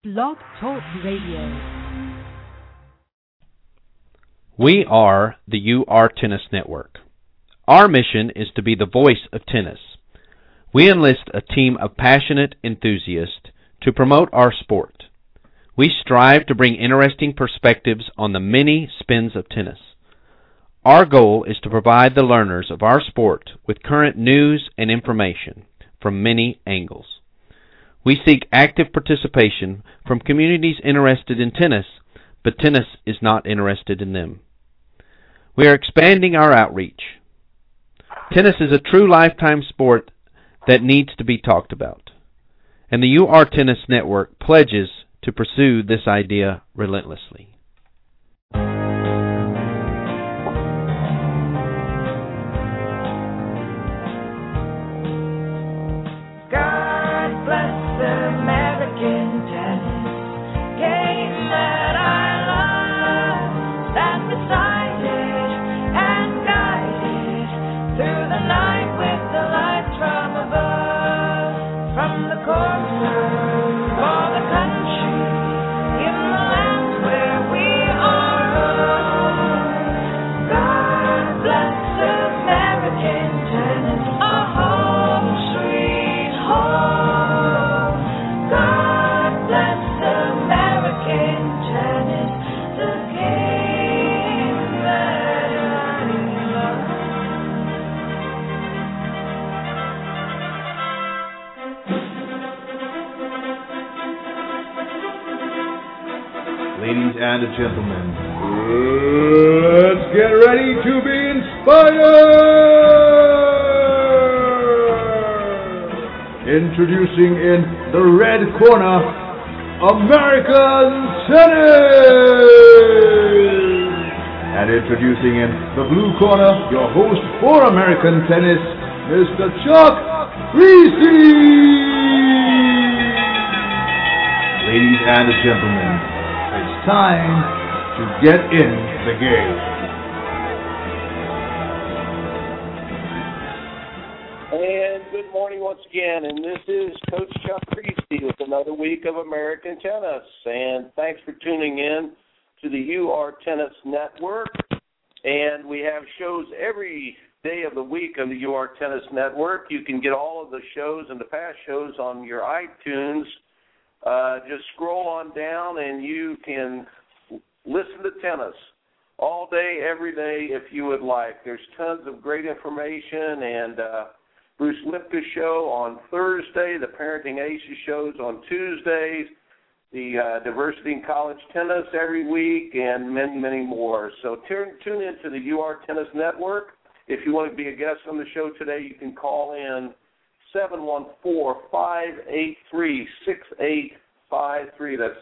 Blog Talk Radio. We are the UR Tennis Network. Our mission is to be the voice of tennis. We enlist a team of passionate enthusiasts to promote our sport. We strive to bring interesting perspectives on the many spins of tennis. Our goal is to provide the learners of our sport with current news and information from many angles. We seek active participation from communities interested in tennis, but tennis is not interested in them. We are expanding our outreach. Tennis is a true lifetime sport that needs to be talked about, and the UR Tennis Network pledges to pursue this idea relentlessly. Ladies and gentlemen, let's get ready to be inspired! Introducing in the red corner, American Tennis! And introducing in the blue corner, your host for American Tennis, Mr. Chuck Creasy! Ladies and gentlemen, it's time to get in the game. And good morning once again, and this is Coach Chuck Creasy with another week of American Tennis. And thanks for tuning in to the UR Tennis Network. And we have shows every day of the week on the UR Tennis Network. You can get all of the shows and the past shows on your iTunes. Just scroll on down and you can listen to tennis all day, every day if you would like. There's tons of great information, and Bruce Lipka's show on Thursday, the Parenting Aces shows on Tuesdays, the Diversity in College Tennis every week, and many, many more. So tune in to the UR Tennis Network. If you want to be a guest on the show today, you can call in 714-583-6853. That's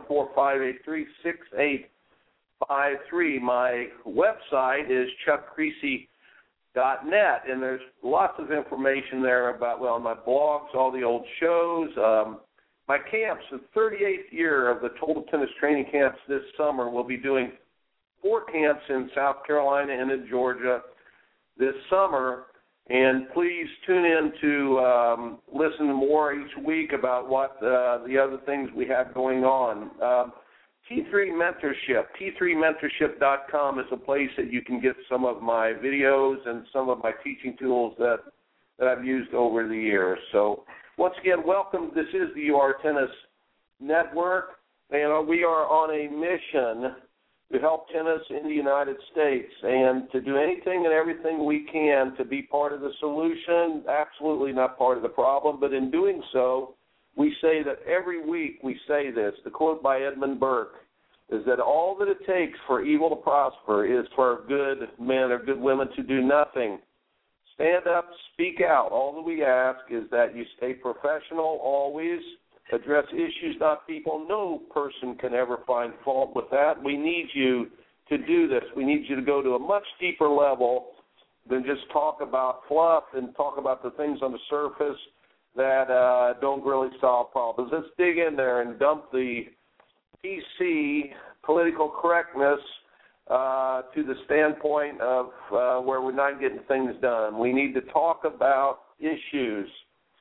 714-583-6853. My website is chuckcreasy.net, and there's lots of information there about, my blogs, all the old shows. My camps, the 38th year of the Total Tennis Training Camps this summer. We'll be doing 4 camps in South Carolina and in Georgia this summer. And please tune in to listen more each week about what the other things we have going on. T3 Mentorship, T3Mentorship.com is a place that you can get some of my videos and some of my teaching tools that I've used over the years. So once again, welcome. This is the UR Tennis Network, and we are on a mission to help tennis in the United States and to do anything and everything we can to be part of the solution, absolutely not part of the problem. But in doing so, we say that every week we say this. The quote by Edmund Burke is that all that it takes for evil to prosper is for good men or good women to do nothing. Stand up, speak out. All that we ask is that you stay professional always, address issues, not people. No person can ever find fault with that. We need you to do this. We need you to go to a much deeper level than just talk about fluff and talk about the things on the surface that don't really solve problems. Let's dig in there and dump the PC political correctness to the standpoint of where we're not getting things done. We need to talk about issues.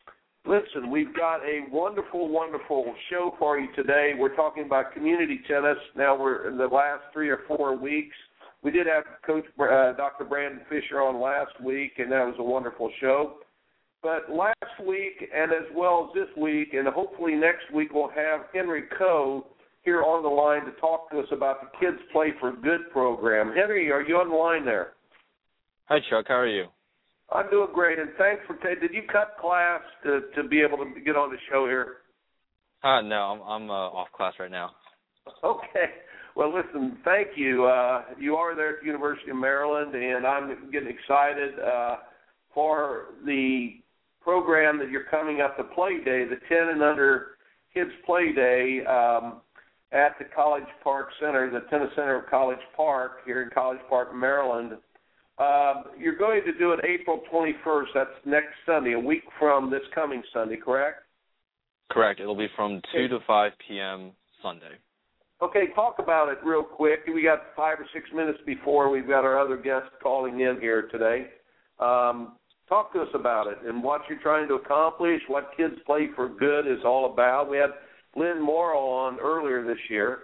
Listen, we've got a wonderful, wonderful show for you today. We're talking about community tennis. Now we're in the last 3 or 4 weeks. We did have Coach Dr. Brandon Fisher on last week, and that was a wonderful show. But last week, and as well as this week, and hopefully next week, we'll have Henry Coe here on the line to talk to us about the Kids Play for Good program. Henry, are you on the line there? Hi, Chuck. How are you? I'm doing great, and thanks for did you cut class to be able to get on the show here? No, I'm off class right now. Okay. Well, listen, thank you. You are there at the University of Maryland, and I'm getting excited for the program that you're coming up, the Play Day, the 10 and under Kids Play Day at the College Park Center, the Tennis Center of College Park here in College Park, Maryland. You're going to do it April 21st. That's next Sunday, a week from this coming Sunday, correct? Correct. It'll be from 2 to 5 p.m. Sunday. Okay, talk about it real quick. We got 5 or 6 minutes before we've got our other guests calling in here today. Talk to us about it and what you're trying to accomplish, what Kids Play for Good is all about. We had Lynn Morrow on earlier this year.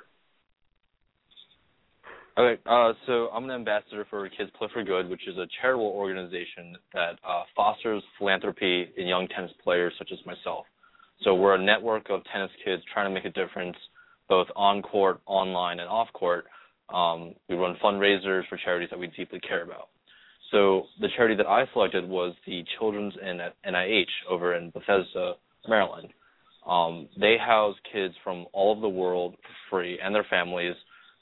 Okay, so I'm an ambassador for Kids Play for Good, which is a charitable organization that fosters philanthropy in young tennis players such as myself. So we're a network of tennis kids trying to make a difference both on court, online, and off court. We run fundraisers for charities that we deeply care about. So the charity that I selected was the Children's NIH over in Bethesda, Maryland. They house kids from all over the world for free and their families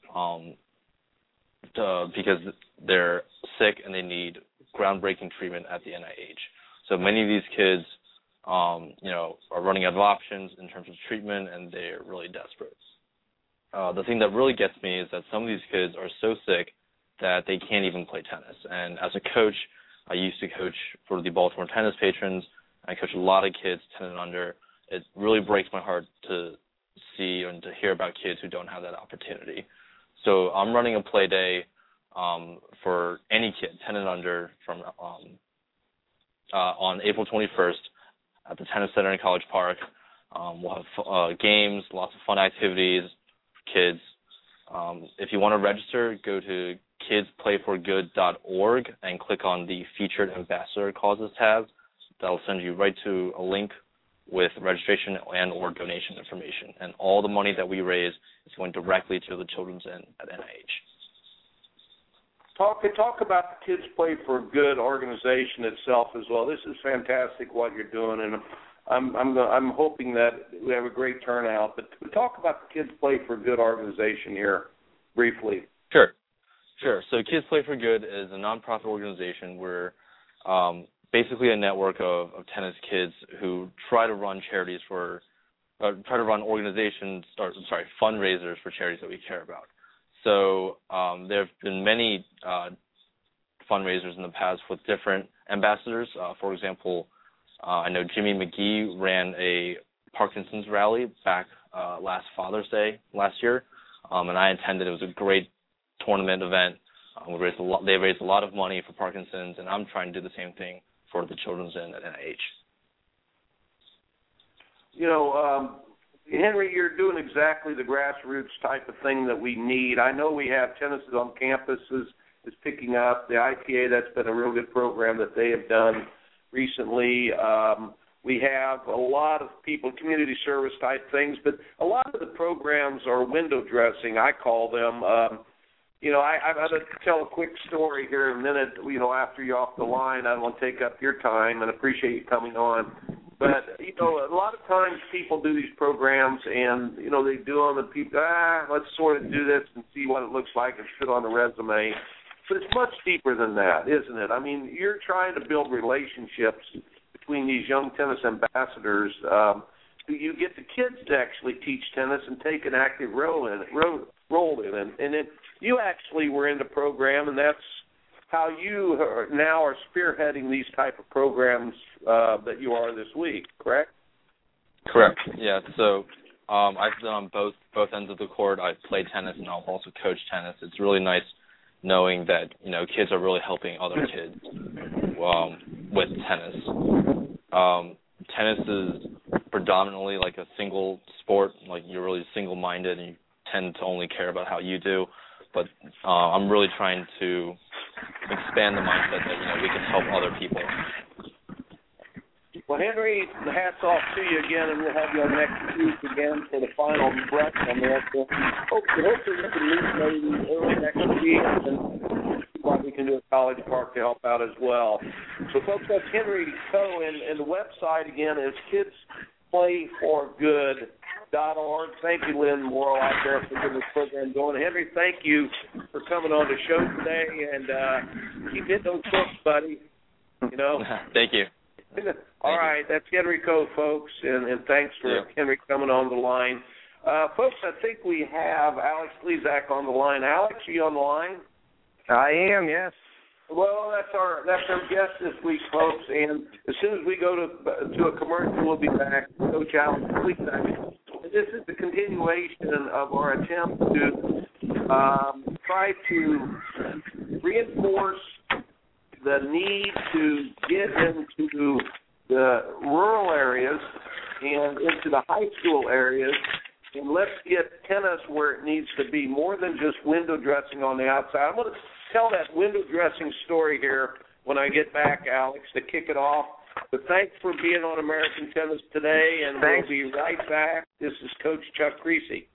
because they're sick and they need groundbreaking treatment at the NIH. So many of these kids, are running out of options in terms of treatment, and they're really desperate. The thing that really gets me is that some of these kids are so sick that they can't even play tennis. And as a coach, I used to coach for the Baltimore Tennis Patrons. I coach a lot of kids 10 and under. It really breaks my heart to see and to hear about kids who don't have that opportunity. So I'm running a play day for any kid 10 and under from on April 21st at the Tennis Center in College Park. We'll have games, lots of fun activities for kids. If you want to register, go to kidsplayforgood.org and click on the Featured Ambassador Causes tab. That'll send you right to a link with registration and or donation information. And all the money that we raise is going directly to the Children's Inn at NIH. Talk about the Kids Play for Good organization itself as well. This is fantastic what you're doing, and I'm hoping that we have a great turnout. But talk about the Kids Play for Good organization here briefly. Sure. So Kids Play for Good is a nonprofit organization. We're basically a network of tennis kids who try to run charities fundraisers for charities that we care about. So there have been many fundraisers in the past with different ambassadors. For example, I know Jimmy McGee ran a Parkinson's rally back last Father's Day last year, and I attended. It was a great tournament event. They raised a lot of money for Parkinson's, and I'm trying to do the same thing for the Children's Inn at NIH. Henry, you're doing exactly the grassroots type of thing that we need. I know we have tennis on campuses is picking up. The ITA, that's been a real good program that they have done recently. We have a lot of people, community service type things, but a lot of the programs are window dressing, I call them. I'm going to tell a quick story here in a minute, after you're off the line. I don't want to take up your time and appreciate you coming on. But, a lot of times people do these programs and, they do them and people, let's sort of do this and see what it looks like and fit on the resume. But it's much deeper than that, isn't it? I mean, you're trying to build relationships between these young tennis ambassadors. You get the kids to actually teach tennis and take an active role in it. And then you actually were in the program, and that's how you now are spearheading these type of programs that you are this week, correct? Correct. Yeah. So I've been on both ends of the court. I've played tennis and I've also coached tennis. It's really nice knowing that kids are really helping other kids with tennis. tennis is predominantly like a single sport, like you're really single-minded and you tend to only care about how you do. But I'm really trying to expand the mindset that, we can help other people. Well, Henry, hats off to you again, and we'll have you on next week again for the final breath on this. Hopefully we can meet maybe early next week and see what we can do at College Park to help out as well. So, folks, that's Henry Coe, and the website, again, is kidsplayforgood.org. Thank you, Lynn Morrill, out there for getting this program going. Henry, thank you for coming on the show today, and keep hitting those books, buddy. Thank you. All right, that's Henry Coe, folks, and thanks for Henry coming on the line. Folks, I think we have Alex Slezak on the line. Alex, are you on the line? I am, yes. Well, that's our guest this week, folks, and as soon as we go to a commercial, we'll be back. Coach Alex Slezak. This is the continuation of our attempt to try to reinforce the need to get into the rural areas and into the high school areas, and let's get tennis where it needs to be, more than just window dressing on the outside. I'm going to tell that window dressing story here when I get back, Alex, to kick it off. But thanks for being on American Tennis today, and We'll be right back. This is Coach Chuck Creasy.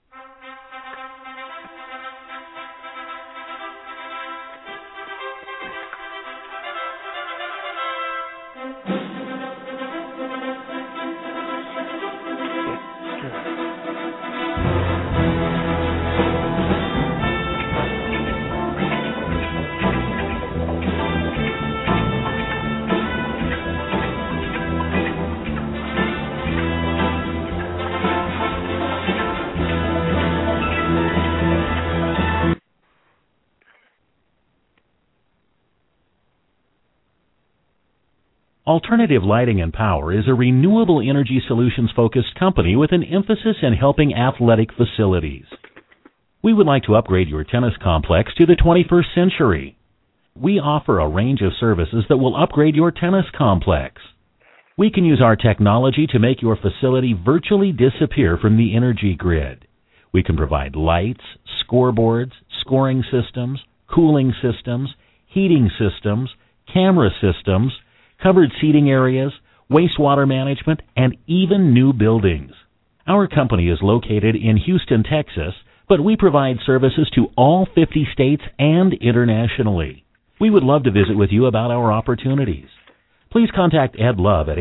Alternative Lighting and Power is a renewable energy solutions-focused company with an emphasis in helping athletic facilities. We would like to upgrade your tennis complex to the 21st century. We offer a range of services that will upgrade your tennis complex. We can use our technology to make your facility virtually disappear from the energy grid. We can provide lights, scoreboards, scoring systems, cooling systems, heating systems, camera systems, covered seating areas, wastewater management, and even new buildings. Our company is located in Houston, Texas, but we provide services to all 50 states and internationally. We would love to visit with you about our opportunities. Please contact Ed Love at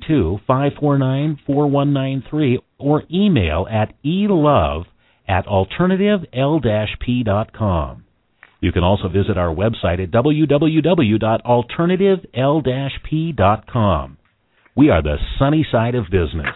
832-549-4193 or email at elove@alternative-p.com. You can also visit our website at www.alternative-p.com. We are the sunny side of business.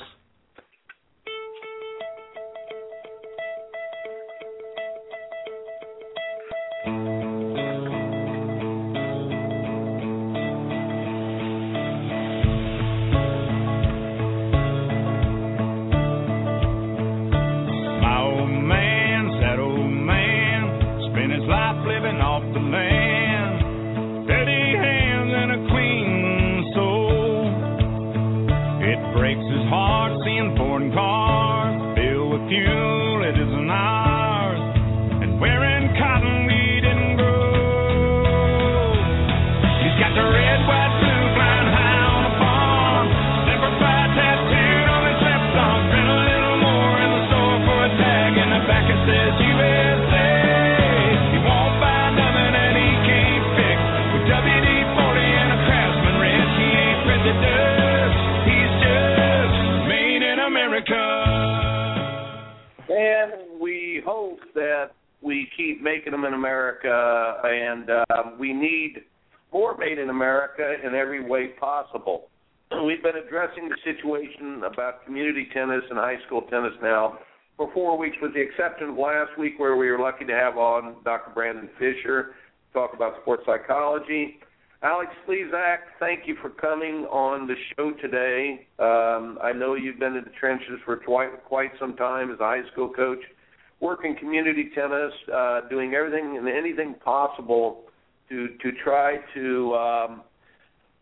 Making them in America, and we need more made in America in every way possible. We've been addressing the situation about community tennis and high school tennis now for 4 weeks, with the exception of last week where we were lucky to have on Dr. Brandon Fisher to talk about sports psychology. Alex Slezak, thank you for coming on the show today. I know you've been in the trenches for quite some time as a high school coach, working community tennis, doing everything and anything possible to try to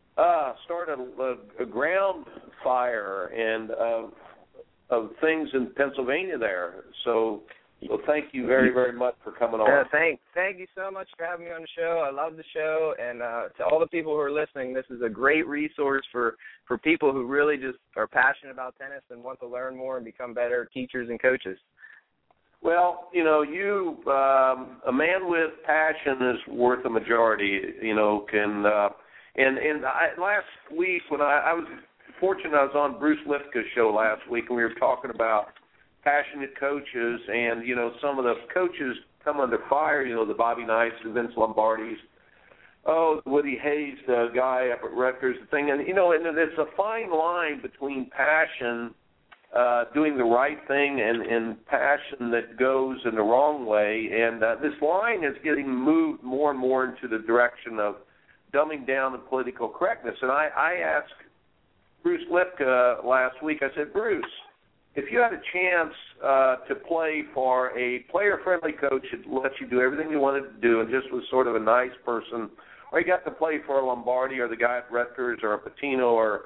start a ground fire and of things in Pennsylvania there. So thank you very, very much for coming on. Thank you so much for having me on the show. I love the show, and to all the people who are listening, this is a great resource for people who really just are passionate about tennis and want to learn more and become better teachers and coaches. Well, you know, a man with passion is worth a majority. You know, last week when I was fortunate, I was on Bruce Lipka's show last week, and we were talking about passionate coaches, and, you know, some of the coaches come under fire, you know, the Bobby Knights, the Vince Lombardis, Woody Hayes, the guy up at Rutgers, the thing, and, you know, and there's a fine line between passion, doing the right thing, and passion that goes in the wrong way, and this line is getting moved more and more into the direction of dumbing down the political correctness. And I asked Bruce Lipka last week, I said, Bruce, if you had a chance to play for a player-friendly coach that lets you do everything you wanted to do and just was sort of a nice person, or you got to play for a Lombardi or the guy at Rutgers or a Patino or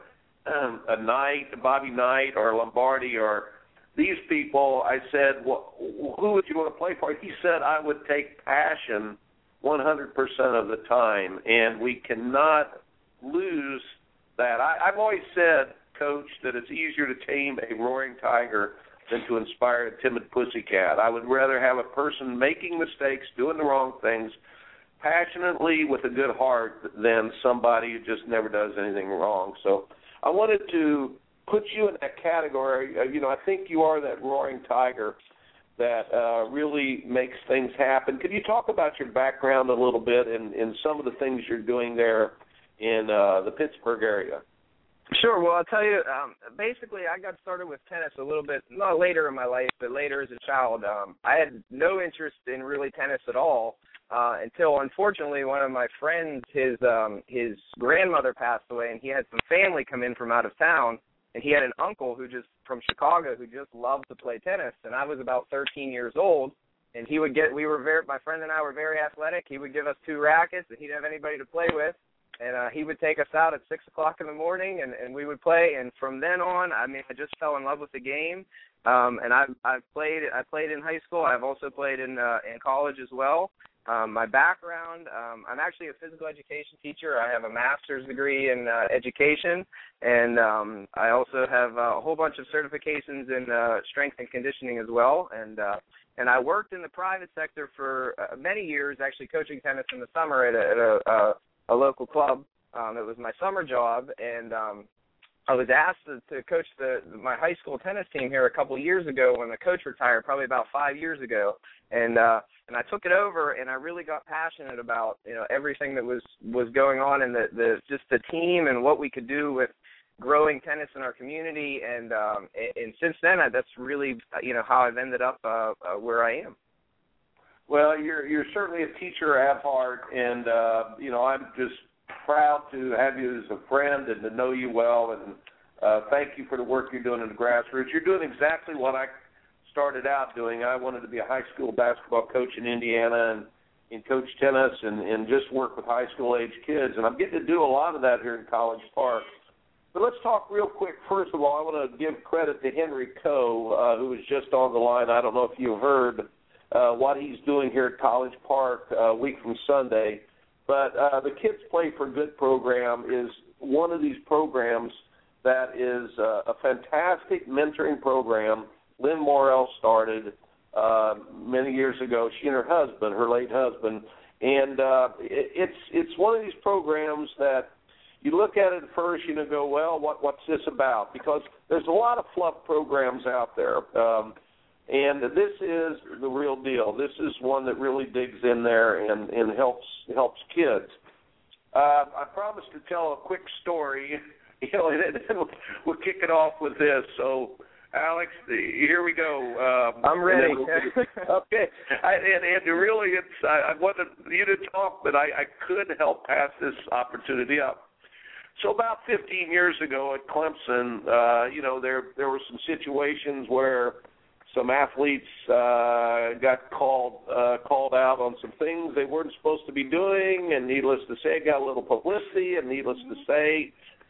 a Knight, a Bobby Knight or a Lombardi or these people, I said, well, who would you want to play for? He said, I would take passion 100% of the time, and we cannot lose that. I've always said, Coach, that it's easier to tame a roaring tiger than to inspire a timid pussycat. I would rather have a person making mistakes, doing the wrong things, passionately with a good heart than somebody who just never does anything wrong. So I wanted to put you in that category. You know, I think you are that roaring tiger that really makes things happen. Could you talk about your background a little bit and some of the things you're doing there in the Pittsburgh area? Sure. Well, I'll tell you, basically I got started with tennis a little bit, not later in my life, but later as a child. I had no interest in really tennis at all until, unfortunately, one of my friends, his grandmother passed away, and he had some family come in from out of town, and he had an uncle from Chicago who just loved to play tennis, and I was about 13 years old, and my friend and I were very athletic. He would give us 2 rackets, and he didn't have anybody to play with. And he would take us out at 6 o'clock in the morning, and we would play. And from then on, I just fell in love with the game. And I played in high school. I've also played in college as well. My background, I'm actually a physical education teacher. I have a master's degree in education, and I also have a whole bunch of certifications in strength and conditioning as well. And I worked in the private sector for many years, actually coaching tennis in the summer at a local club. It was my summer job, and I was asked to coach my high school tennis team here a couple of years ago when the coach retired, probably about 5 years ago, and I took it over, and I really got passionate about everything that was going on, and just the team and what we could do with growing tennis in our community, and since then that's really how I've ended up where I am. Well, you're certainly a teacher at heart, and I'm just proud to have you as a friend and to know you well, and thank you for the work you're doing in the grassroots. You're doing exactly what I started out doing. I wanted to be a high school basketball coach in Indiana and coach tennis and just work with high school age kids, and I'm getting to do a lot of that here in College Park. But let's talk real quick. First of all, I want to give credit to Henry Coe, who was just on the line. I don't know if you heard what he's doing here at College Park a week from Sunday. But the Kids Play for Good program is one of these programs that is a fantastic mentoring program. Lynn Morrell started many years ago, she and her late husband. And it's one of these programs that you look at it first, go, well, what's this about? Because there's a lot of fluff programs out there. And this is the real deal. This is one that really digs in there and helps kids. I promised to tell a quick story, and then we'll kick it off with this. So, Alex, here we go. I'm ready. Okay. And really, I wanted you to talk, but I couldn't help pass this opportunity up. So about 15 years ago at Clemson, there were some situations where some athletes got called out on some things they weren't supposed to be doing, and needless to say, it got a little publicity, and needless to say,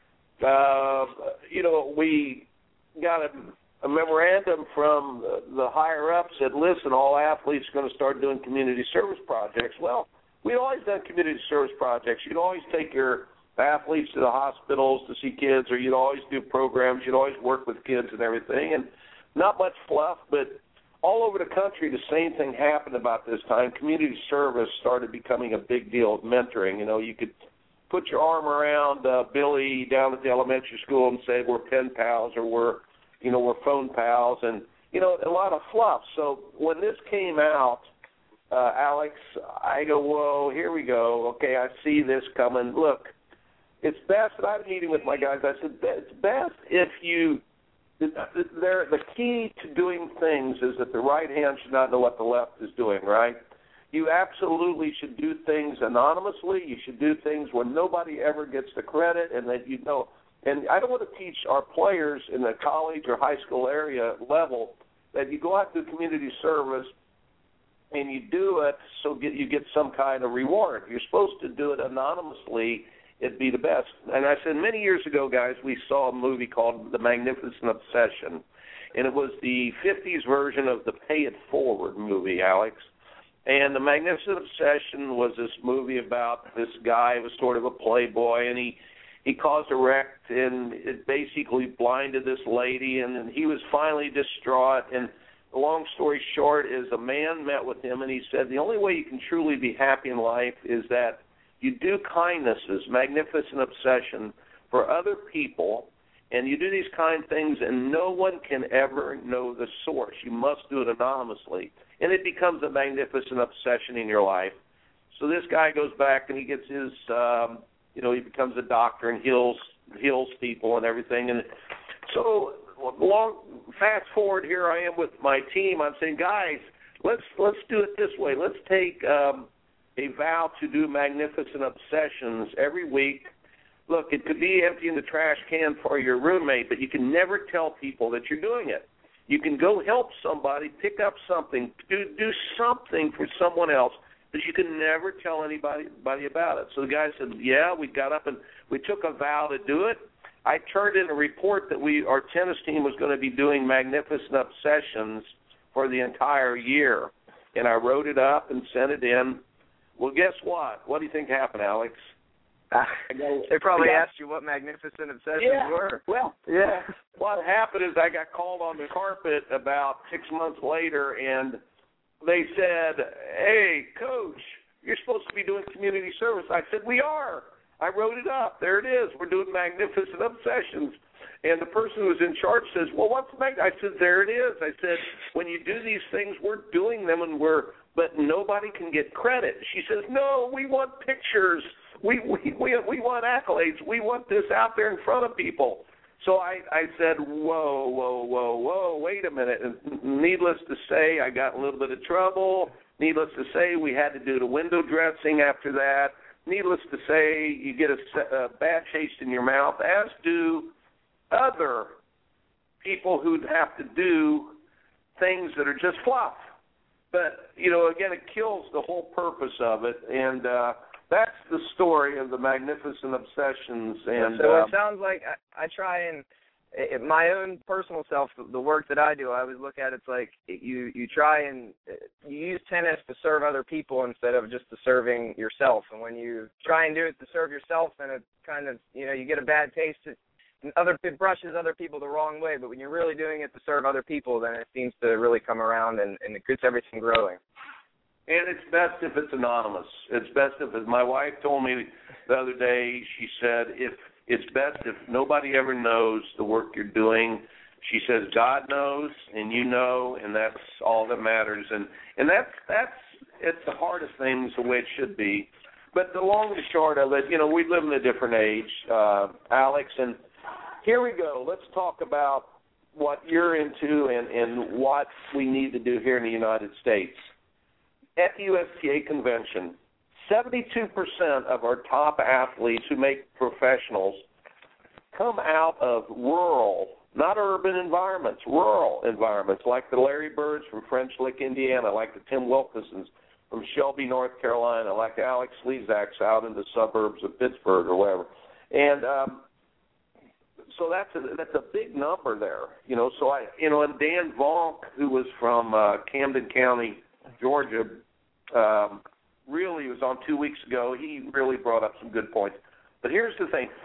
we got a memorandum from the higher-ups that, listen, all athletes are going to start doing community service projects. Well, we'd always done community service projects. You'd always take your athletes to the hospitals to see kids, or you'd always do programs. You'd always work with kids and everything, and not much fluff, but all over the country the same thing happened about this time. Community service started becoming a big deal of mentoring. You could put your arm around Billy down at the elementary school and say we're pen pals, or we're phone pals, and a lot of fluff. So when this came out, Alex, I go, whoa, here we go. Okay, I see this coming. Look, it's best, and I'm meeting with my guys, I said, it's best if the key to doing things is that the right hand should not know what the left is doing, right? You absolutely should do things anonymously. You should do things where nobody ever gets the credit, and that And I don't want to teach our players in the college or high school area level that you go out and do community service and you do it so you get some kind of reward. You're supposed to do it anonymously. It'd be the best. And I said many years ago, guys, we saw a movie called The Magnificent Obsession, and it was the 50s version of the Pay It Forward movie, Alex. And The Magnificent Obsession was this movie about this guy who was sort of a playboy, and he caused a wreck, and it basically blinded this lady, and he was finally distraught. And the long story short is a man met with him, and he said, the only way you can truly be happy in life is that you do kindnesses, magnificent obsession, for other people, and you do these kind things, and no one can ever know the source. You must do it anonymously. And it becomes a magnificent obsession in your life. So this guy goes back, and he gets his... he becomes a doctor and heals people and everything. And so fast forward, here I am with my team. I'm saying, guys, let's do it this way. Let's take a vow to do magnificent obsessions every week. Look, it could be emptying the trash can for your roommate, but you can never tell people that you're doing it. You can go help somebody, pick up something, do something for someone else, but you can never tell anybody about it. So the guy said, yeah, we got up and we took a vow to do it. I turned in a report that our tennis team was going to be doing magnificent obsessions for the entire year. And I wrote it up and sent it in. Well, guess what? What do you think happened, Alex? They probably asked you what magnificent obsessions were. Well, yeah. What happened is I got called on the carpet about 6 months later, and they said, hey, Coach, you're supposed to be doing community service. I said, we are. I wrote it up. There it is. We're doing magnificent obsessions. And the person who was in charge says, well, what's I said, there it is. I said, when you do these things, we're doing them, but nobody can get credit. She says, no, we want pictures. We want accolades. We want this out there in front of people. So I said, whoa, wait a minute. And needless to say, I got a little bit of trouble. Needless to say, we had to do the window dressing after that. Needless to say, you get a bad taste in your mouth, as do other people who have to do things that are just fluff. But, again, it kills the whole purpose of it. And that's the story of the magnificent obsessions. And so it sounds like I try and my own personal self, the work that I do, I always look at it's like you try and you use tennis to serve other people instead of just to serving yourself. And when you try and do it to serve yourself, then it kind of you get a bad taste. It brushes other people the wrong way. But when you're really doing it to serve other people, then it seems to really come around and it gets everything growing. And it's best if it's anonymous. It's best if my wife told me the other day, she said, it's best if nobody ever knows the work you're doing. She says God knows and you know, and that's all that matters. And that's it's the hardest thing, the way it should be. But the long and short of it, we live in a different age, Alex, and here we go. Let's talk about what you're into and what we need to do here in the United States. At the USTA convention, 72% of our top athletes who make professionals come out of rural not urban environments, rural environments, like the Larry Birds from French Lick, Indiana, like the Tim Wilkinsons from Shelby, North Carolina, like Alex Slezak's out in the suburbs of Pittsburgh or wherever. And so that's a big number there, So and Dan Vonk, who was from Camden County, Georgia, really was on 2 weeks ago. He really brought up some good points. But here's the thing: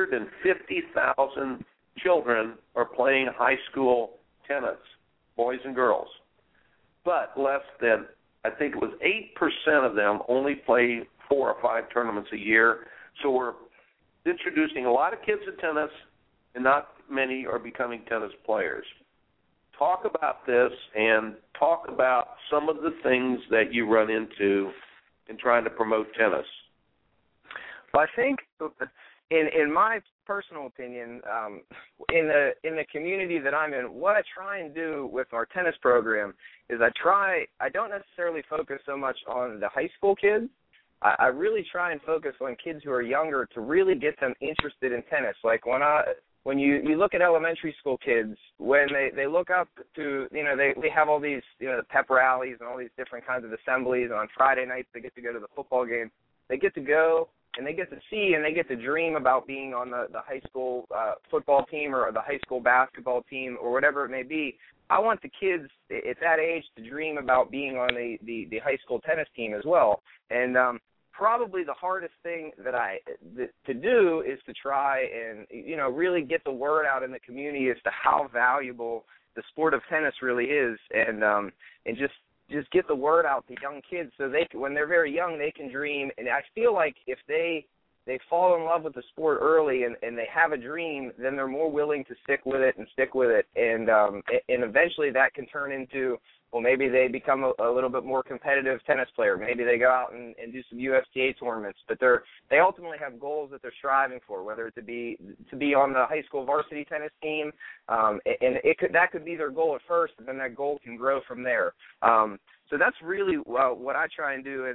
450,000 children are playing high school tennis, boys and girls. But less than, I think it was 8% of them only play 4 or 5 tournaments a year. So we're introducing a lot of kids to tennis, and not many are becoming tennis players. Talk about this and talk about some of the things that you run into in trying to promote tennis. Well, I think, in my personal opinion, in the community that I'm in, what I try and do with our tennis program is I don't necessarily focus so much on the high school kids. I really try and focus on kids who are younger to really get them interested in tennis. Like when you look at elementary school kids, when they look up to, they have all these, the pep rallies and all these different kinds of assemblies, and on Friday nights they get to go to the football game. They get to go and they get to see and they get to dream about being on the high school football team or the high school basketball team or whatever it may be. I want the kids at that age to dream about being on the high school tennis team as well. And probably the hardest thing to do is to try and, really get the word out in the community as to how valuable the sport of tennis really is, and just get the word out to young kids so when they're very young, they can dream. And I feel like if they fall in love with the sport early and they have a dream, then they're more willing to stick with it. And eventually that can turn into, well, maybe they become a little bit more competitive tennis player. Maybe they go out and do some USTA tournaments. But they ultimately have goals that they're striving for, whether it to be on the high school varsity tennis team, and that could be their goal at first, and then that goal can grow from there. So that's really what I try and do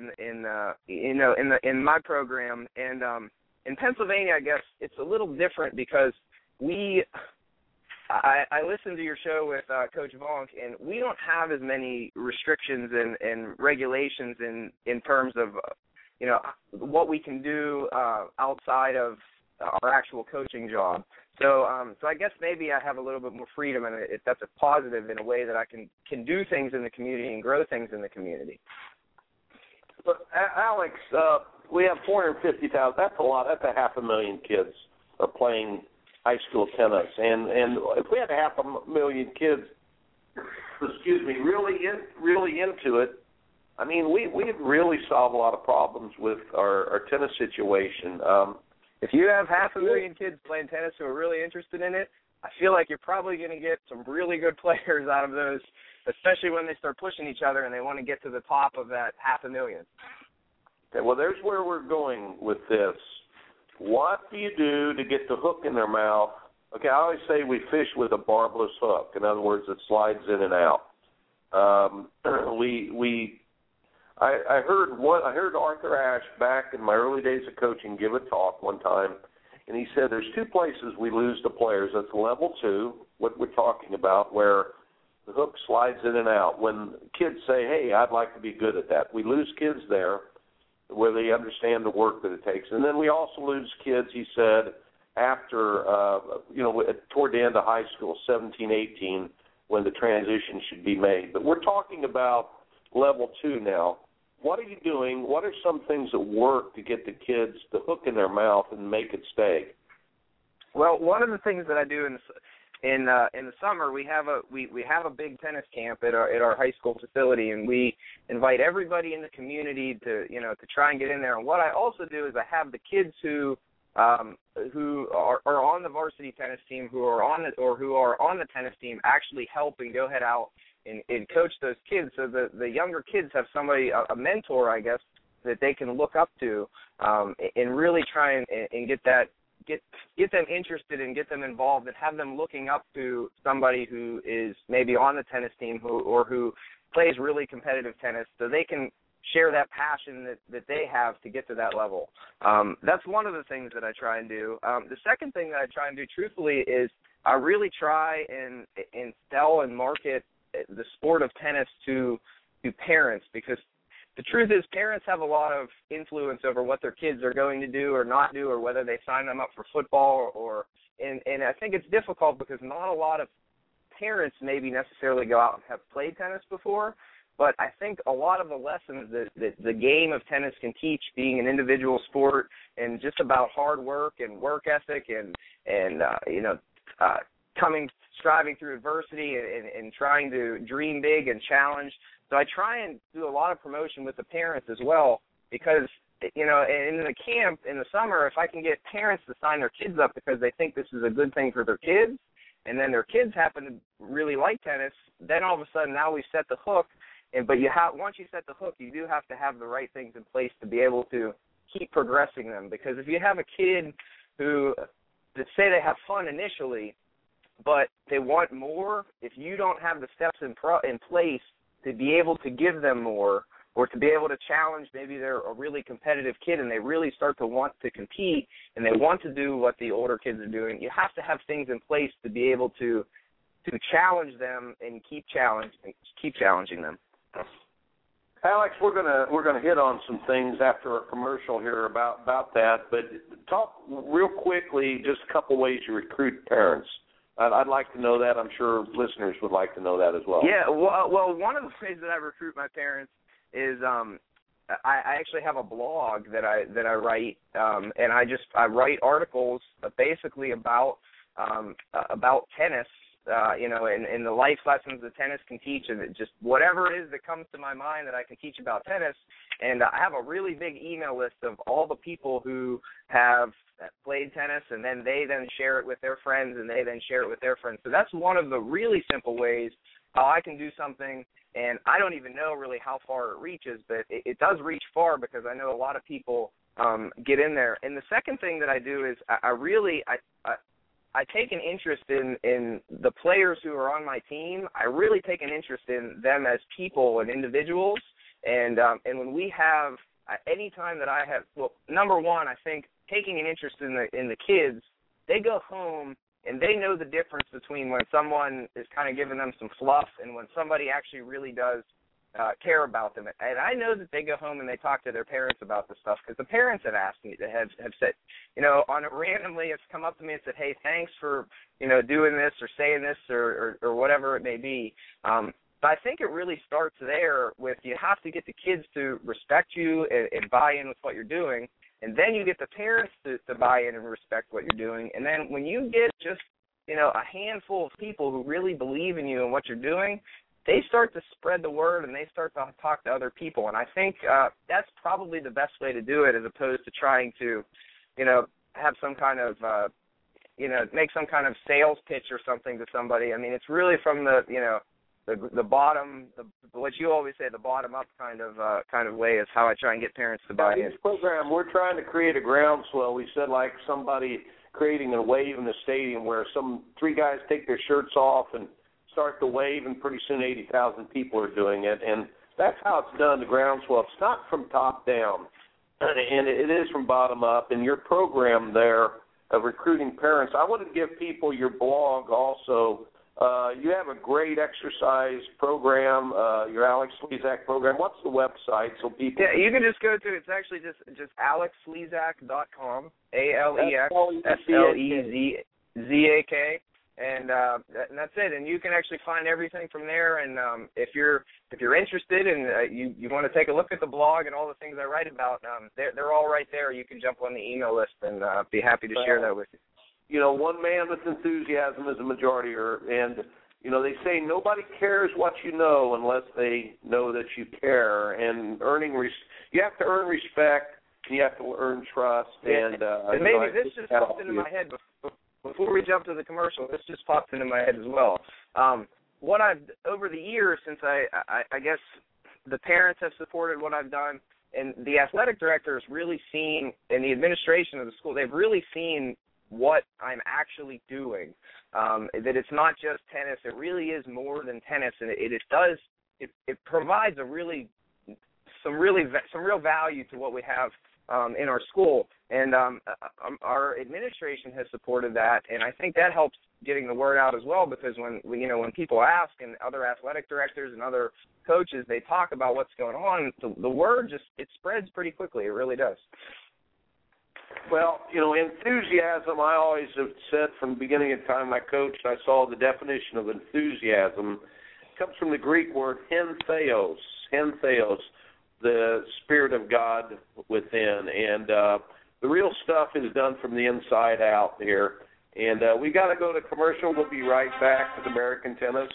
in my program. And in Pennsylvania, I guess it's a little different because I listened to your show with Coach Vonk, and we don't have as many restrictions and regulations in terms of what we can do outside of our actual coaching job. So I guess maybe I have a little bit more freedom, and that's a positive in a way that I can do things in the community and grow things in the community. But Alex, we have 450,000. That's a lot. That's 500,000 kids are playing high school tennis, and if we had 500,000 kids, really into it, I mean, we'd really solve a lot of problems with our tennis situation. If you have 500,000 kids playing tennis who are really interested in it, I feel like you're probably going to get some really good players out of those, especially when they start pushing each other and they want to get to the top of that 500,000. Okay, well, there's where we're going with this. What do you do to get the hook in their mouth? Okay, I always say we fish with a barbless hook. In other words, it slides in and out. I heard Arthur Ashe back in my early days of coaching give a talk one time, and he said there's 2 places we lose the players. That's level 2, what we're talking about, where the hook slides in and out. When kids say, hey, I'd like to be good at that, we lose kids there where they understand the work that it takes. And then we also lose kids, he said, after, toward the end of high school, 17, 18, when the transition should be made. But we're talking about level 2 now. What are you doing? What are some things that work to get the kids the hook in their mouth and make it stay? Well, one of the things that I do in the summer, we have a big tennis camp at our high school facility, and we invite everybody in the community to try and get in there. And what I also do is I have the kids who are on the varsity tennis team, who are on the tennis team, actually help and go head out and coach those kids, so the younger kids have somebody, a mentor, I guess, that they can look up to, and really try and get them interested and get them involved and have them looking up to somebody who is maybe on the tennis team who plays really competitive tennis, so they can share that passion that they have to get to that level. That's one of the things that I try and do. The second thing that I try and do, truthfully, is I really try and sell and market the sport of tennis to parents, because the truth is parents have a lot of influence over what their kids are going to do or not do, or whether they sign them up for football and I think it's difficult because not a lot of parents maybe necessarily go out and have played tennis before, but I think a lot of the lessons that the game of tennis can teach, being an individual sport and just about hard work and work ethic and striving through adversity and trying to dream big and challenge. So I try and do a lot of promotion with the parents as well, because, in the camp in the summer, if I can get parents to sign their kids up because they think this is a good thing for their kids, and then their kids happen to really like tennis, then all of a sudden now we've set the hook. But once you set the hook, you do have to have the right things in place to be able to keep progressing them. Because if you have a kid who, let's say they have fun initially, but they want more, if you don't have the steps in place to be able to give them more, or to be able to challenge, maybe they're a really competitive kid and they really start to want to compete and they want to do what the older kids are doing, you have to have things in place to be able to challenge them and keep challenging them. Alex, we're gonna hit on some things after a commercial here about that, but talk real quickly just a couple ways you recruit parents. I'd like to know that. I'm sure listeners would like to know that as well. Yeah, well, one of the ways that I recruit my parents is I actually have a blog that I write, and I write articles basically about tennis, and the life lessons that tennis can teach, and just whatever it is that comes to my mind that I can teach about tennis. And I have a really big email list of all the people who have played tennis, and then they then share it with their friends, and they then share it with their friends. So that's one of the really simple ways how I can do something, and I don't even know really how far it reaches, but it does reach far because I know a lot of people get in there. And the second thing that I do is I take an interest in the players who are on my team. I really take an interest in them as people and individuals. And when we have any time that I have, well, number one, I think taking an interest in the kids, they go home and they know the difference between when someone is kind of giving them some fluff and when somebody actually really does care about them. And I know that they go home and they talk to their parents about this stuff, because the parents have asked me, have said, randomly it's come up to me and said, hey, thanks for, doing this or saying this or whatever it may be. But I think it really starts there with, you have to get the kids to respect you and buy in with what you're doing. And then you get the parents to buy in and respect what you're doing. And then when you get just, a handful of people who really believe in you and what you're doing, they start to spread the word and they start to talk to other people. And I think that's probably the best way to do it, as opposed to trying to, have some kind of, make some kind of sales pitch or something to somebody. I mean, it's really from the bottom, what you always say, the bottom up kind of way is how I try and get parents to buy in. This program, we're trying to create a groundswell. We said like somebody creating a wave in the stadium where three guys take their shirts off and start the wave, and pretty soon 80,000 people are doing it. And that's how it's done, the groundswell. It's not from top down, and it is from bottom up. And your program there of recruiting parents, I want to give people your blog also. You have a great exercise program, your Alex Slezak program. What's the website so people? Yeah, you can just go to, it's actually just alexslezak.com, ALEXSLEZAK, and that's it. And you can actually find everything from there. And if you're interested and you want to take a look at the blog and all the things I write about, they're all right there. You can jump on the email list and be happy to share that with you. One man with enthusiasm is a majority, and, they say nobody cares what you know unless they know that you care. And you have to earn respect, and you have to earn trust. And maybe this just popped into my head before we jump to the commercial. This just popped into my head as well. What I've, over the years, since I guess the parents have supported what I've done, and the athletic director has really seen, and the administration of the school, they've really seen what I'm actually doing, that it's not just tennis. It really is more than tennis, and it provides some real value to what we have in our school. And our administration has supported that, and I think that helps getting the word out as well, because when people ask, and other athletic directors and other coaches, they talk about what's going on, the word it spreads pretty quickly. It really does. Well, enthusiasm, I always have said from the beginning of time I coached, I saw the definition of enthusiasm. It comes from the Greek word hentheos, the Spirit of God within. And the real stuff is done from the inside out here. And we got to go to commercial. We'll be right back with American Tennis.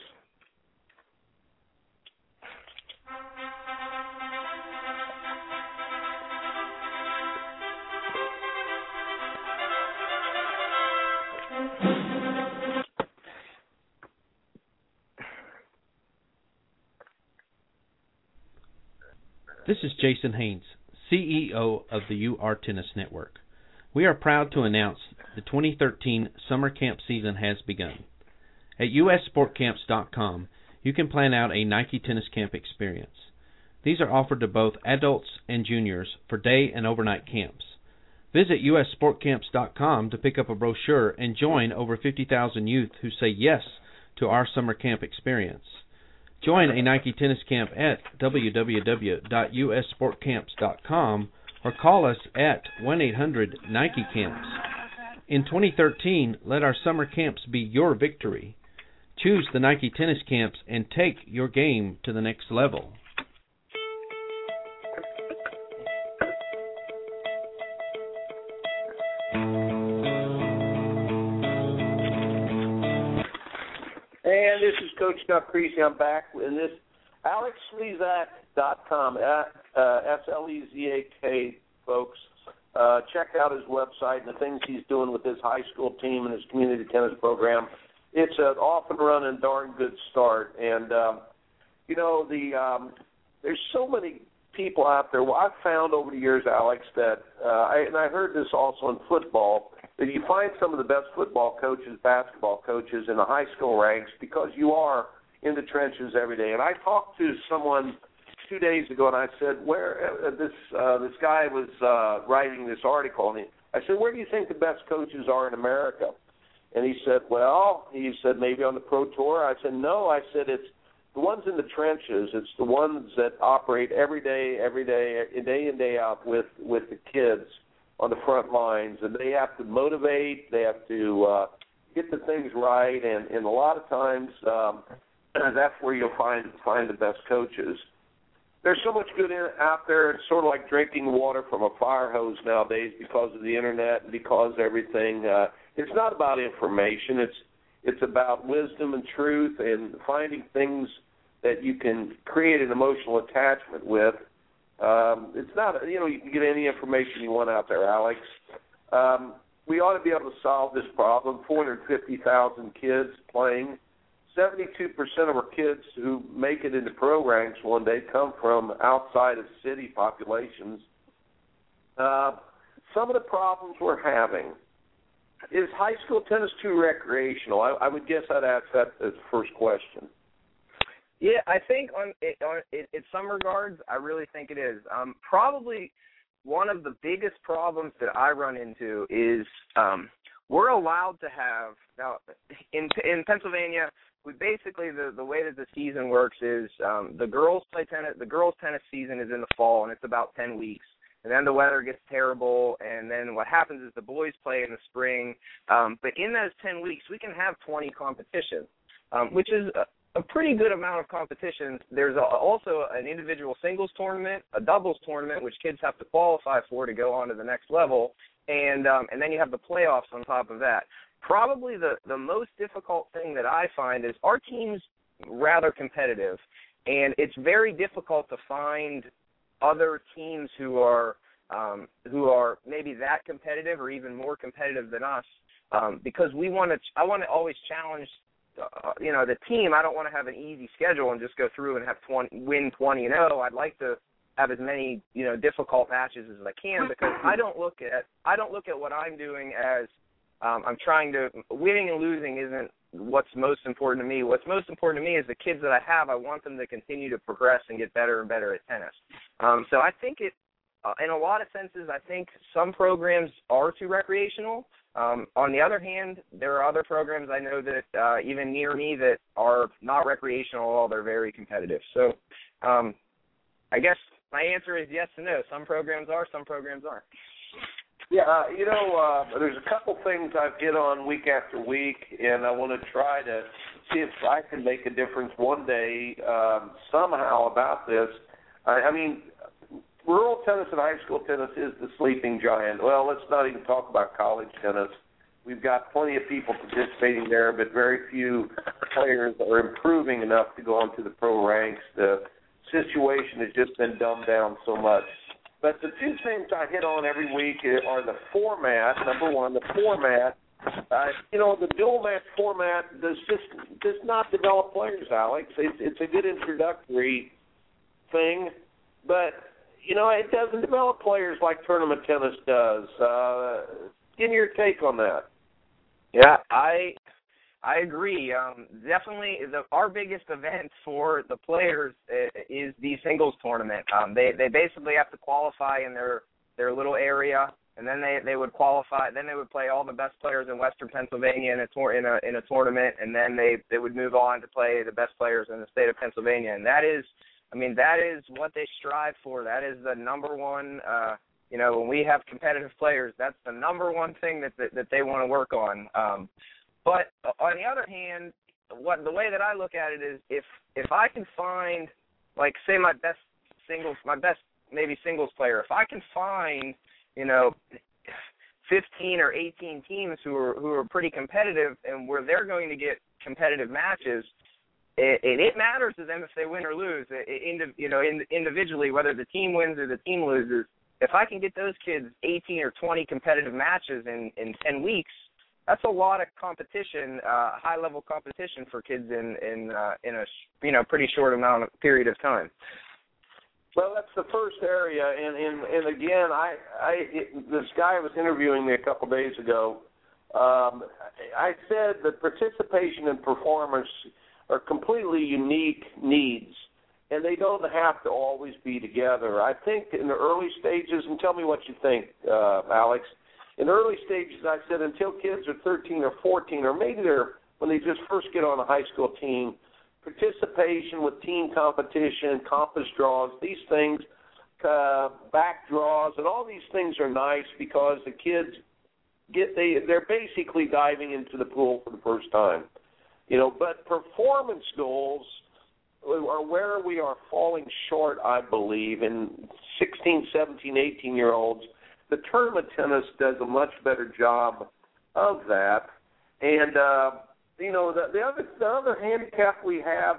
This is Jason Haynes, CEO of the UR Tennis Network. We are proud to announce the 2013 summer camp season has begun. At USSportCamps.com, you can plan out a Nike tennis camp experience. These are offered to both adults and juniors for day and overnight camps. Visit USSportCamps.com to pick up a brochure and join over 50,000 youth who say yes to our summer camp experience. Join a Nike tennis camp at www.ussportcamps.com or call us at 1-800-NIKE-CAMPS. In 2013, let our summer camps be your victory. Choose the Nike tennis camps and take your game to the next level. And this is Coach Chuck Creasy. I'm back in this AlexSlezak.com, SLEZAK, folks. Check out his website and the things he's doing with his high school team and his community tennis program. It's an off and running, darn good start. And, there's so many people out there. Well, I've found over the years, Alex, that, I heard this also in football, that you find some of the best football coaches, basketball coaches in the high school ranks because you are in the trenches every day. And I talked to someone 2 days ago, and I said, this guy was writing this article, and I said, where do you think the best coaches are in America? And he said, maybe on the Pro Tour. I said, no. I said, it's the ones in the trenches. It's the ones that operate every day, day in, day out with the kids on the front lines, and they have to motivate, they have to get the things right, and a lot of times that's where you'll find the best coaches. There's so much good out there. It's sort of like drinking water from a fire hose nowadays because of the internet and because of everything. It's not about information. It's about wisdom and truth and finding things that you can create an emotional attachment with. It's not, you can get any information you want out there, Alex. We ought to be able to solve this problem. 450,000 kids playing. 72% of our kids who make it into pro ranks one day come from outside of city populations. Some of the problems we're having. Is high school tennis too recreational? I would guess I'd ask that as the first question. Yeah, I think in some regards, I really think it is. Probably one of the biggest problems that I run into is we're allowed to have, now in Pennsylvania, we basically, the way that the season works is the girls play tennis. The girls tennis season is in the fall, and it's about 10 weeks. And then the weather gets terrible, and then what happens is the boys play in the spring. But in those 10 weeks, we can have 20 competitions, which is a pretty good amount of competitions. There's also an individual singles tournament, a doubles tournament, which kids have to qualify for to go on to the next level, and then you have the playoffs on top of that. Probably the most difficult thing that I find is our team's rather competitive, and it's very difficult to find other teams who are maybe that competitive or even more competitive than us, because I want to always challenge the team. I don't want to have an easy schedule and just go through and have win 20-0. I'd like to have as many difficult matches as I can, because I don't look at what I'm doing as I'm trying to winning and losing isn't what's most important to me. What's most important to me is the kids that I have. I want them to continue to progress and get better and better at tennis. So I think in a lot of senses, I think some programs are too recreational. On the other hand, there are other programs I know that even near me that are not recreational at all. They're very competitive. So I guess my answer is yes and no. Some programs are, some programs aren't. Yeah, there's a couple things I've hit on week after week, and I want to try to see if I can make a difference one day somehow about this. I mean, rural tennis and high school tennis is the sleeping giant. Well, let's not even talk about college tennis. We've got plenty of people participating there, but very few players are improving enough to go onto the pro ranks. The situation has just been dumbed down so much. But the two things I hit on every week are the format. Number one, the format. The dual match format does not develop players, Alex. It's a good introductory thing, but it doesn't develop players like tournament tennis does. Give me your take on that. Yeah, I agree. Definitely, our biggest event for the players is the singles tournament. They basically have to qualify in their little area, and then they would qualify. Then they would play all the best players in Western Pennsylvania in a tournament, and then they would move on to play the best players in the state of Pennsylvania. And that is what they strive for. That is the number one. When we have competitive players, that's the number one thing that they want to work on. But on the other hand, the way that I look at it is if I can find, like, say my best singles player, if I can find 15 or 18 teams who are pretty competitive and where they're going to get competitive matches, it matters to them if they win or lose. Individually, whether the team wins or the team loses. If I can get those kids 18 or 20 competitive matches in 10 weeks, that's a lot of competition, high-level competition for kids in a pretty short period of time. Well, that's the first area, and again, this guy was interviewing me a couple days ago. I said that participation and performance are completely unique needs, and they don't have to always be together. I think in the early stages, and tell me what you think, Alex. In the early stages, I said until kids are 13 or 14, or maybe when they just first get on a high school team, participation with team competition, compass draws, these things, back draws, and all these things are nice because the kids they're basically diving into the pool for the first time. But performance goals are where we are falling short, I believe, in 16, 17, 18-year-olds. The tournament tennis does a much better job of that. And, the other handicap we have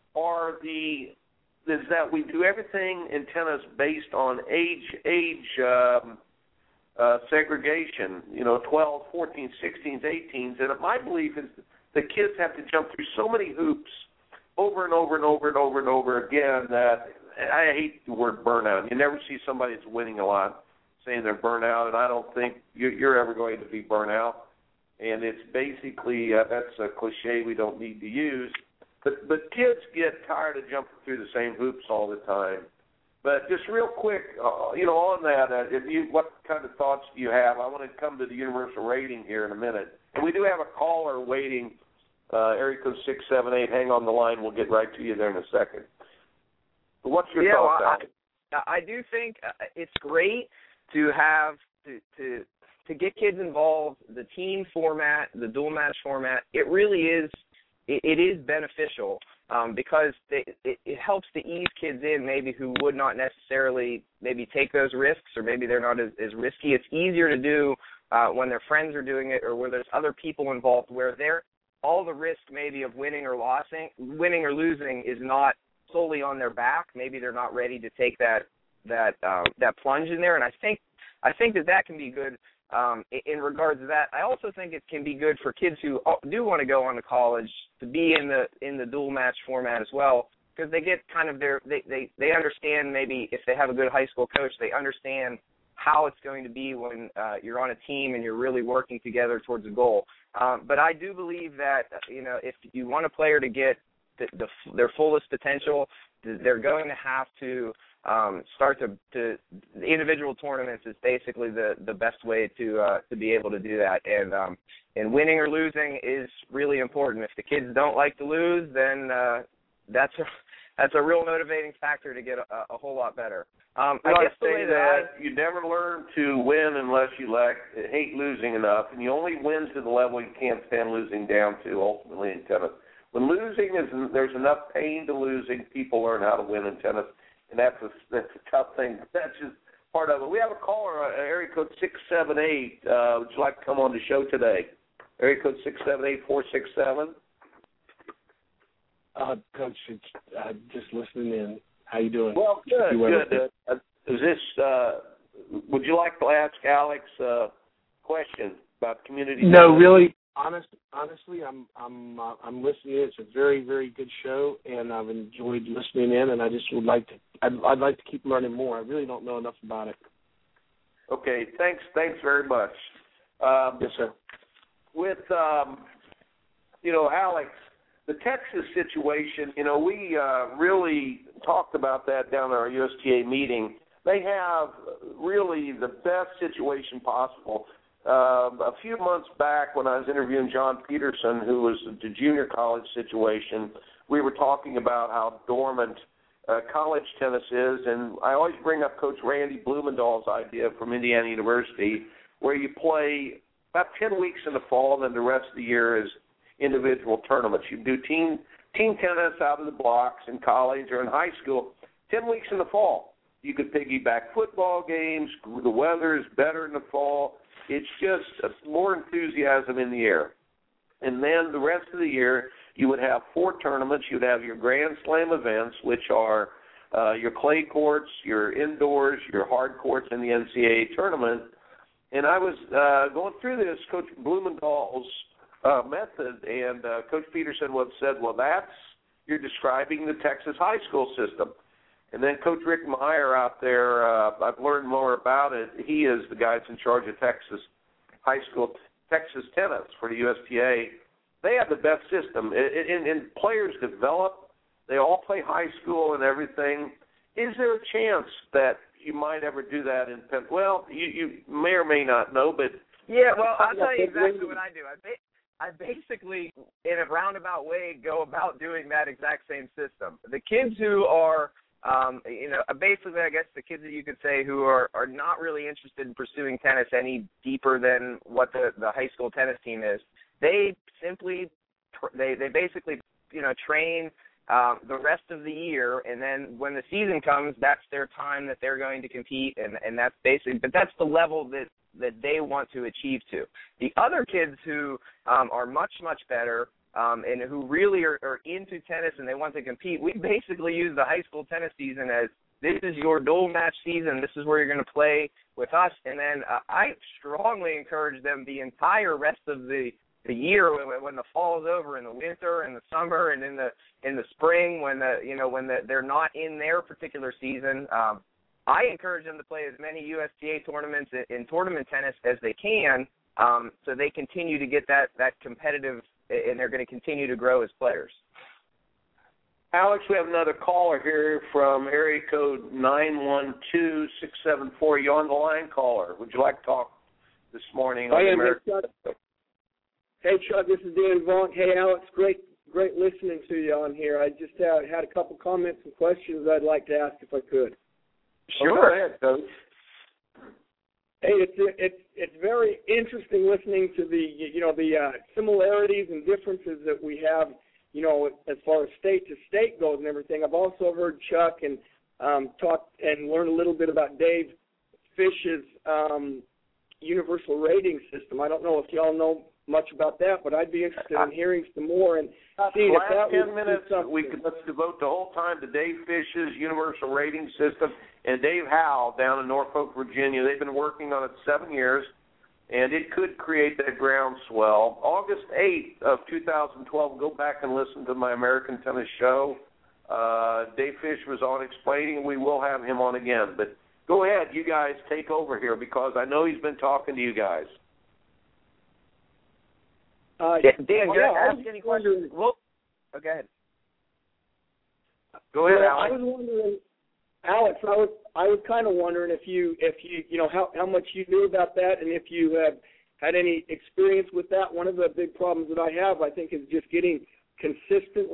is that we do everything in tennis based on age segregation, 12, 14, 16s, 18s. And my belief is the kids have to jump through so many hoops over and over and over and over and over again that I hate the word burnout. You never see somebody that's winning a lot saying they're burnout, and I don't think you're ever going to be burnout. And it's basically, that's a cliche we don't need to use. But kids get tired of jumping through the same hoops all the time. But just real quick, on that, what kind of thoughts do you have? I want to come to the universal rating here in a minute. And we do have a caller waiting, area code 678. Hang on the line. We'll get right to you there in a second. But what's your thoughts on it? I do think it's great to have to get kids involved. The team format, the dual match format, it really is. It is beneficial because it helps to ease kids in maybe who would not necessarily maybe take those risks, or maybe they're not as risky. It's easier to do when their friends are doing it, or where there's other people involved, where all the risk maybe of winning or losing is not solely on their back. Maybe they're not ready to take that plunge in there, and I think that can be good. In regards to that, I also think it can be good for kids who do want to go on to college to be in the dual match format as well, because they get kind of they understand, maybe if they have a good high school coach, they understand how it's going to be when you're on a team and you're really working together towards a goal. But I do believe that if you want a player to get their fullest potential, they're going to have to start to the individual tournaments is basically the best way to be able to do that. And winning or losing is really important. If the kids don't like to lose, then that's a real motivating factor to get a whole lot better. I guess the way that you never learn to win unless you hate losing enough, and you only win to the level you can't stand losing down to ultimately in tennis. When there's enough pain to losing, people learn how to win in tennis, and that's a tough thing. That's just part of it. We have a caller, area code 678. Would you like to come on the show today? Area code 678-467. Coach, just listening in. How you doing? Well, good. Is this? Would you like to ask Alex a question about community? No, really. Honestly, I'm listening in. It's a very, very good show, and I've enjoyed listening in. And I just would like to. I'd like to keep learning more. I really don't know enough about it. Okay. Thanks very much. Yes, sir. With Alex, the Texas situation, we really talked about that down at our USTA meeting. They have really the best situation possible. A few months back when I was interviewing John Peterson, who was the junior college situation, we were talking about how dormant college tennis is, and I always bring up Coach Randy Blumenthal's idea from Indiana University, where you play about 10 weeks in the fall, and then the rest of the year is individual tournaments. You do team tennis out of the blocks in college or in high school, 10 weeks in the fall. You could piggyback football games. The weather is better in the fall. It's just more enthusiasm in the air. And then the rest of the year, you would have 4 tournaments. You would have your Grand Slam events, which are your clay courts, your indoors, your hard courts, and the NCAA tournament. And I was going through this, Coach Blumenthal's method, and Coach Peterson said, well, you're describing the Texas high school system. And then Coach Rick Meyer out there, I've learned more about it. He is the guy that's in charge of Texas high school, Texas tennis for the USTA. They have the best system. And players develop. They all play high school and everything. Is there a chance that you might ever do that in Penn? Well, you may or may not know, but... Yeah, well, I'll tell you exactly what I do. I basically, in a roundabout way, go about doing that exact same system. The kids who are... basically, I guess the kids that you could say who are not really interested in pursuing tennis any deeper than what the high school tennis team is, they simply basically train the rest of the year, and then when the season comes, that's their time that they're going to compete, and that's basically, but that's the level that they want to achieve to. The other kids who are much, much better and who really are into tennis and they want to compete, we basically use the high school tennis season as this is your dual match season. This is where you're going to play with us. And then I strongly encourage them the entire rest of the year when the fall is over, in the winter and the summer and in the spring when they're not in their particular season. I encourage them to play as many USTA tournaments in tournament tennis as they can, so they continue to get that competitive, and they're going to continue to grow as players. Alex, we have another caller here from area code 912-674. You on the line, caller? Would you like to talk this morning? Hey, Chuck, this is Dan Vaughn. Hey, Alex, great listening to you on here. I just had a couple comments and questions I'd like to ask if I could. Sure. Go ahead, Coach. Hey, it's very interesting listening to the similarities and differences that we have, as far as state to state goes and everything. I've also heard Chuck and talk and learn a little bit about Dave Fish's universal rating system. I don't know if y'all know much about that, but I'd be interested in hearing some more and seeing if that was 10 minutes. Let's devote the whole time to Dave Fish's universal rating system and Dave Howell down in Norfolk, Virginia. They've been working on it 7 years, and it could create that groundswell. August 8th of 2012, go back and listen to my American Tennis show. Dave Fish was on explaining. We will have him on again. But go ahead, you guys take over here because I know he's been talking to you guys. Dan, ask any questions. Well, go ahead. Go ahead, well, Alex. I was wondering, Alex, I was kind of wondering if you how much you knew about that, and if you have had any experience with that. One of the big problems that I have, I think, is just getting consistent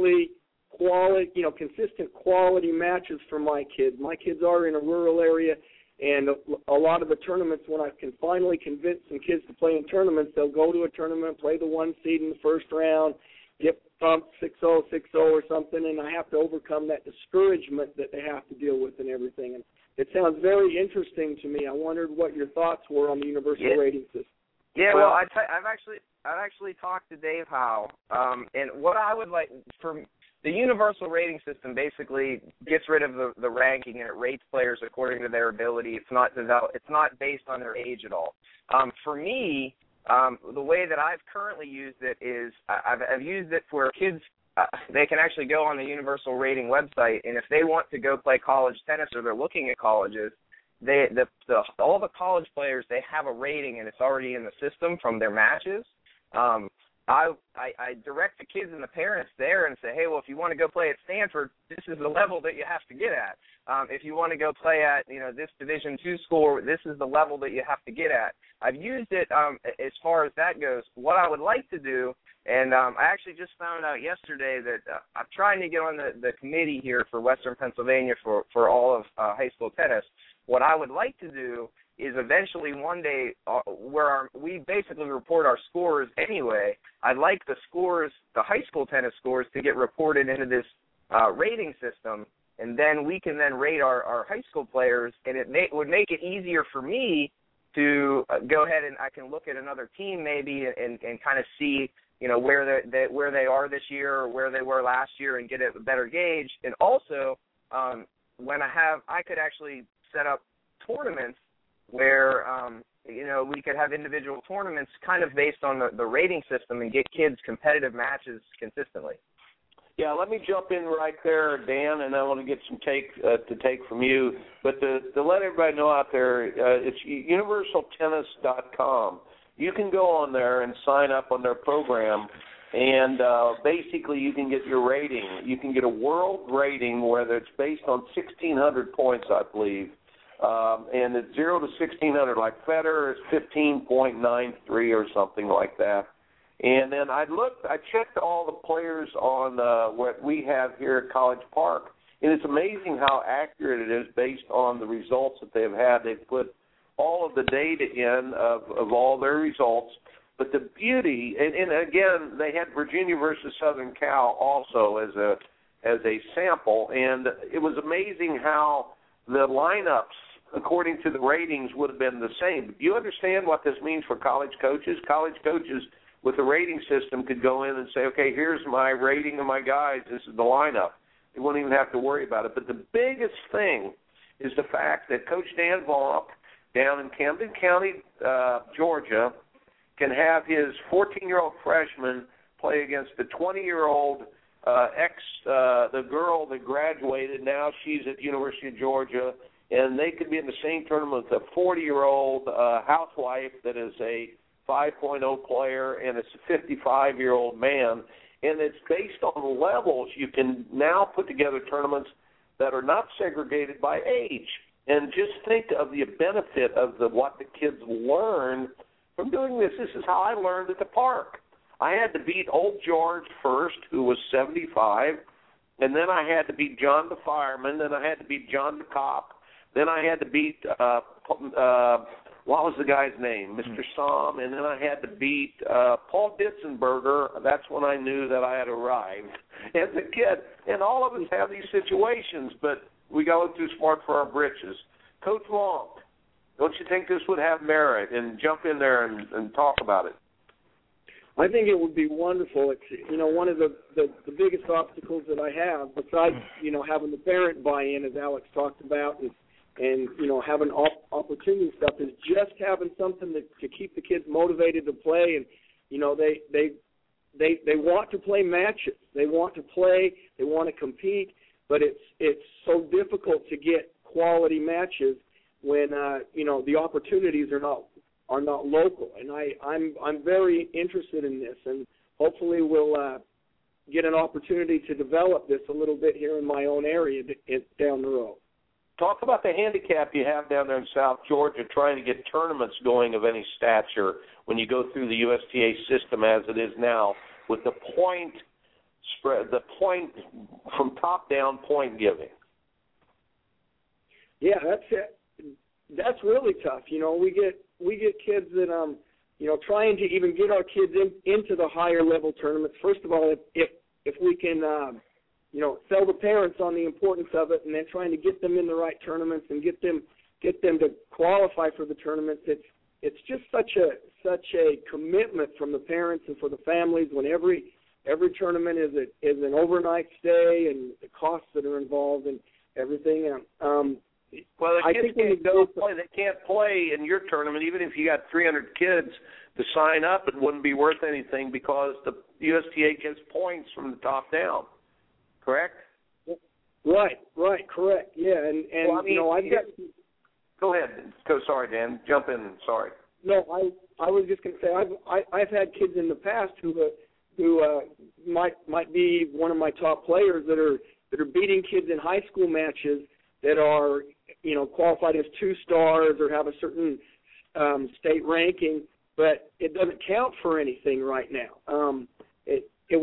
quality matches for my kids. My kids are in a rural area, and a lot of the tournaments, when I can finally convince some kids to play in tournaments, they'll go to a tournament, play the 1 seed in the first round, get thumped 6-0, 6-0 or something, and I have to overcome that discouragement that they have to deal with and everything. And it sounds very interesting to me. I wondered what your thoughts were on the universal rating system. Yeah, well, I've actually talked to Dave Howe, and what I would like for the universal rating system basically gets rid of the ranking, and it rates players according to their ability. It's not based on their age at all. For me, the way that I've currently used it is I've used it for kids. They can actually go on the universal rating website, and if they want to go play college tennis or they're looking at colleges, all the college players, they have a rating, and it's already in the system from their matches. I direct the kids and the parents there and say, hey, well, if you want to go play at Stanford, this is the level that you have to get at. If you want to go play at this Division II school, this is the level that you have to get at. I've used it as far as that goes. What I would like to do, and I actually just found out yesterday that I'm trying to get on the committee here for Western Pennsylvania for all of high school tennis. What I would like to do is eventually one day where we basically report our scores anyway. I'd like the scores, the high school tennis scores, to get reported into this rating system, and then we can then rate our high school players, and it would make it easier for me to go ahead and I can look at another team maybe and kind of see where they are this year or where they were last year and get a better gauge. And also when I could actually set up tournaments where we could have individual tournaments kind of based on the rating system and get kids competitive matches consistently. Yeah, let me jump in right there, Dan, and I want to get some take from you. But to let everybody know out there, it's universaltennis.com. You can go on there and sign up on their program, and basically you can get your rating. You can get a world rating where it's based on 1,600 points, I believe. And it's 0 to 1,600, like Federer is 15.93 or something like that. And then I checked all the players on what we have here at College Park, and it's amazing how accurate it is based on the results that they've had. They've put all of the data in of all their results. But the beauty, and again, they had Virginia versus Southern Cal also as a sample, and it was amazing how the lineups, according to the ratings, would have been the same. Do you understand what this means for college coaches? College coaches with the rating system could go in and say, okay, here's my rating of my guys. This is the lineup. They won't even have to worry about it. But the biggest thing is the fact that Coach Dan Vonk down in Camden County, Georgia, can have his 14-year-old freshman play against the 20-year-old the girl that graduated. Now she's at the University of Georgia, and they could be in the same tournament with a 40-year-old housewife that is a 5.0 player and it's a 55-year-old man. And it's based on levels. You can now put together tournaments that are not segregated by age. And just think of the benefit of what the kids learn from doing this. This is how I learned at the park. I had to beat Old George first, who was 75, and then I had to beat John the Fireman, then I had to beat John the Cop, then I had to beat, what was the guy's name, Mr. Somm, and then I had to beat Paul Ditzenberger. That's when I knew that I had arrived as a kid. And all of us have these situations, but we go too smart for our britches. Coach Vonk, don't you think this would have merit? And jump in there and talk about it. I think it would be wonderful. It's one of the biggest obstacles that I have, besides having the parent buy-in, as Alex talked about, and having opportunity stuff, is just having something to keep the kids motivated to play. And they want to play matches. They want to play. They want to compete. But it's so difficult to get quality matches when the opportunities are not local. And I'm very interested in this, and hopefully we'll get an opportunity to develop this a little bit here in my own area down the road. Talk about the handicap you have down there in South Georgia trying to get tournaments going of any stature when you go through the USTA system as it is now with the point spread, the point from top down point giving. Yeah, that's really tough. You know, we get kids that you know, trying to even get our kids into the higher level tournaments. First of all, if we can you know, sell the parents on the importance of it, and then trying to get them in the right tournaments and get them to qualify for the tournaments. It's just such a commitment from the parents and for the families when every tournament is an overnight stay and the costs that are involved and everything. Well, the kids they can't play in your tournament, even if you got 300 kids to sign up. It wouldn't be worth anything because the USTA gets points from the top down. Correct? Right, correct. Yeah, and well, I mean, you know, I've got. Go ahead. Sorry, Dan. Jump in. Sorry. No, I was just going to say I've had kids in the past who might be one of my top players that are beating kids in high school matches that are, you know, qualified as 2 stars or have a certain state ranking, but it doesn't count for anything right now. It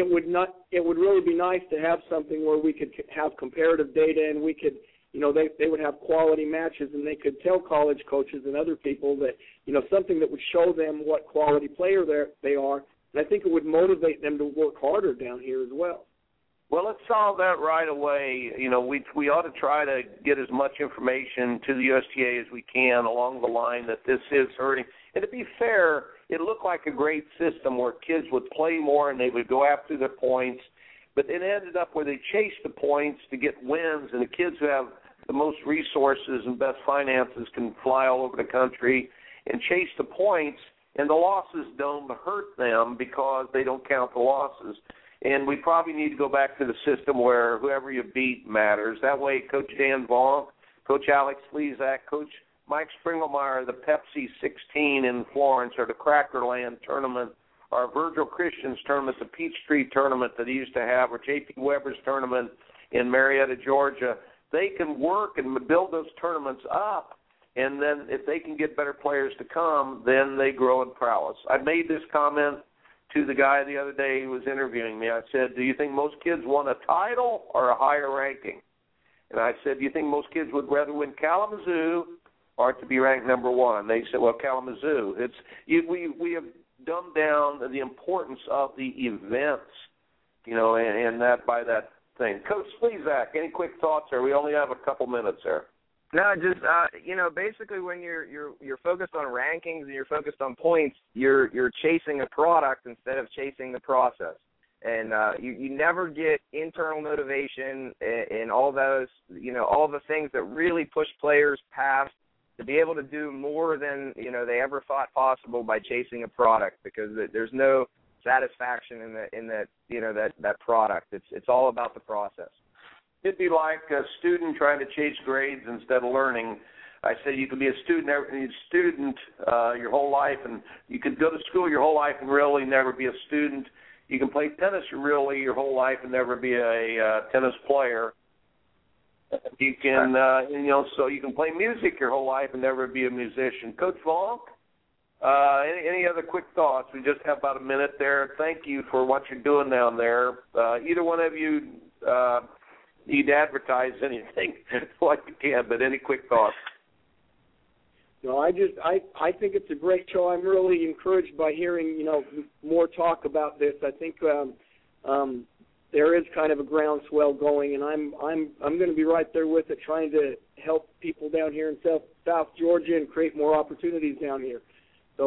would really be nice to have something where we could have comparative data and we could, you know, they would have quality matches and they could tell college coaches and other people that, you know, something that would show them what quality player they are. And I think it would motivate them to work harder down here as well. Well, let's solve that right away. You know, we ought to try to get as much information to the USTA as we can along the line that this is hurting. And to be fair, it looked like a great system where kids would play more and they would go after their points, but it ended up where they chased the points to get wins, and the kids who have the most resources and best finances can fly all over the country and chase the points, and the losses don't hurt them because they don't count the losses. And we probably need to go back to the system where whoever you beat matters. That way, Coach Dan Vaughn, Coach Alex Slezak, Coach Mike Springelmeyer, the Pepsi 16 in Florence, or the Crackerland tournament, or Virgil Christian's tournament, the Peachtree tournament that he used to have, or J.P. Weber's tournament in Marietta, Georgia, they can work and build those tournaments up, and then if they can get better players to come, then they grow in prowess. I made this comment to the guy the other day who was interviewing me. I said, do you think most kids want a title or a higher ranking? And I said, do you think most kids would rather win Kalamazoo or to be ranked number 1? They said, well, Kalamazoo. We have dumbed down the importance of the events, you know, and that by that thing. Coach Slezak, any quick thoughts there? We only have a couple minutes there. No, just you know, basically when you're focused on rankings and you're focused on points, you're chasing a product instead of chasing the process. And you never get internal motivation and all those, you know, all the things that really push players past to be able to do more than, you know, they ever thought possible by chasing a product, because there's no satisfaction in that you know, that product. It's all about the process. It'd be like a student trying to chase grades instead of learning. I said you could be a student your whole life, and you could go to school your whole life and really never be a student. You can play tennis really your whole life and never be a tennis player. You can, you know, so you can play music your whole life and never be a musician. Coach Vonk, any other quick thoughts? We just have about a minute there. Thank you for what you're doing down there. Either one of you need to advertise anything like you can, but any quick thoughts? No, I think it's a great show. I'm really encouraged by hearing, you know, more talk about this. I think there is kind of a groundswell going, and I'm going to be right there with it, trying to help people down here in South Georgia and create more opportunities down here. So,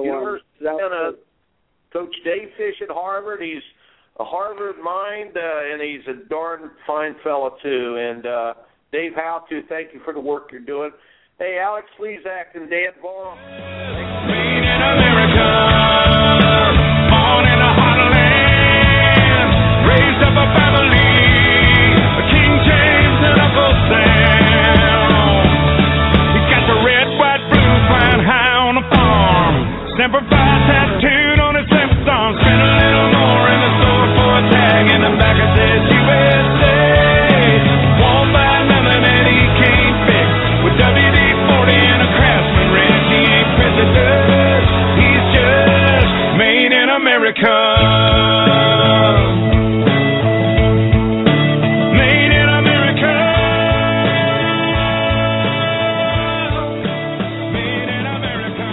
Coach Dave Fish at Harvard. He's a Harvard mind, and he's a darn fine fella too. And Dave Howtu, thank you for the work you're doing. Hey, Alex Slezak and Dan Vaughn. Made in America, born in a heartland, raised up a family, King James and Uncle Sam. He got the red, white, blue, flying high on the farm. Semper Fi tattooed on his left arm. Spent a little more in the store for a tag in the America. Made in America. Made in America.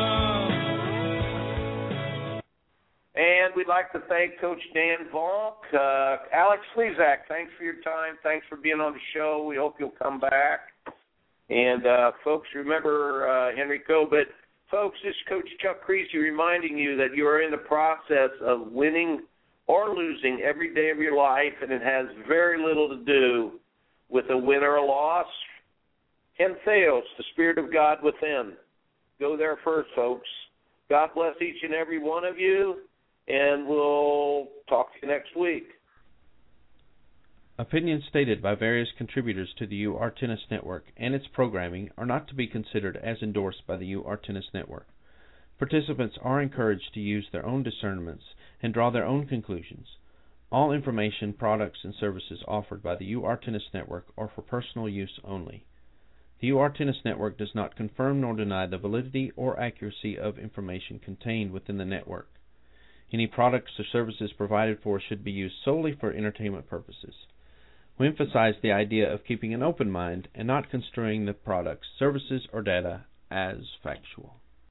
And we'd like to thank Coach Dan Vonk. Alex Slezak, thanks for your time. Thanks for being on the show. We hope you'll come back. And, folks, remember Enrico. But, folks, this is Coach Chuck Creasy reminding you that you are in the process of winning or losing every day of your life, and it has very little to do with a win or a loss. Theos, the Spirit of God within. Go there first, folks. God bless each and every one of you, and we'll talk to you next week. Opinions stated by various contributors to the UR Tennis Network and its programming are not to be considered as endorsed by the UR Tennis Network. Participants are encouraged to use their own discernments and draw their own conclusions. All information, products, and services offered by the UR Tennis Network are for personal use only. The UR Tennis Network does not confirm nor deny the validity or accuracy of information contained within the network. Any products or services provided for should be used solely for entertainment purposes. We emphasize the idea of keeping an open mind and not construing the products, services, or data as factual.